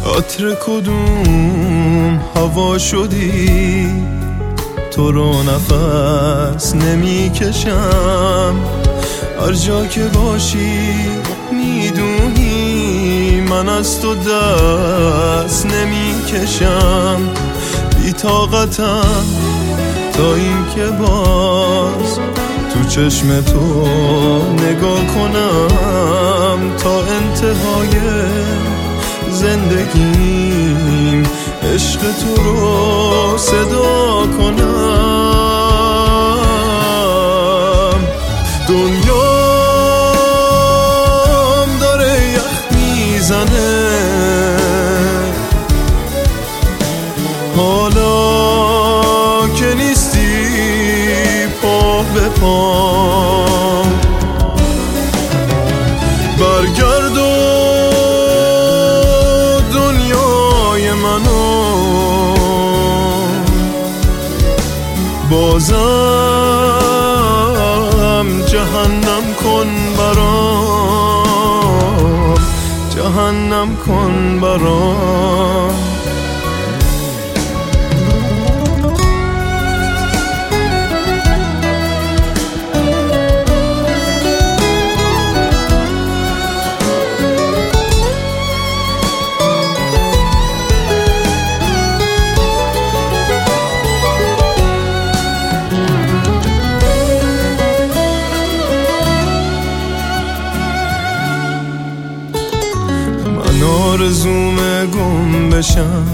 عطر کدوم هوا شدی، تو رو نفس نمی کشم. هر جا که باشی میدونی من از تو دست نمی کشم. بی طاقتم تا این که باز تو چشم تو نگاه کنم، تا انتهای زندگیم عشق تو رو صدا کنم. دنیام داره یخ میزنه، حالا که نیستی پا به پام. برگرد و دنیای منو بازم جهنم کن برام، جهنم کن برام. آرزومه گم بشم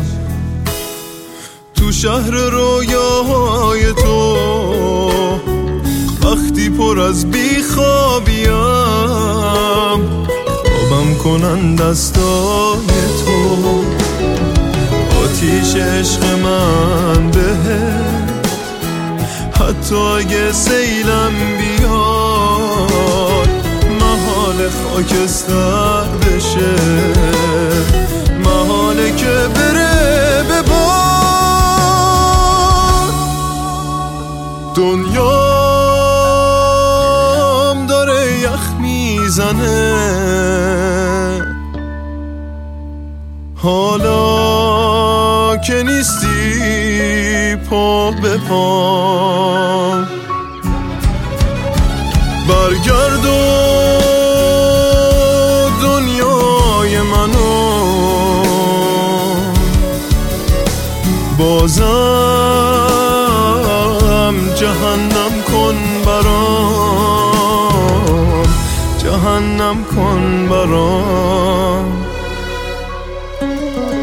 تو شهر رویاهای تو، وقتی پر از بیخوابیم خوابم کنن دستای تو. آتیش عشق من بهت حتی اگه سیلم بیاد محال خاکستر بشه، محاله که بره به باد. دنیام داره یخ میزنه، حالا که نیستی پا به پام. برگرد و دنیای منو بازم جهنم کن برام، جهنم کن برام.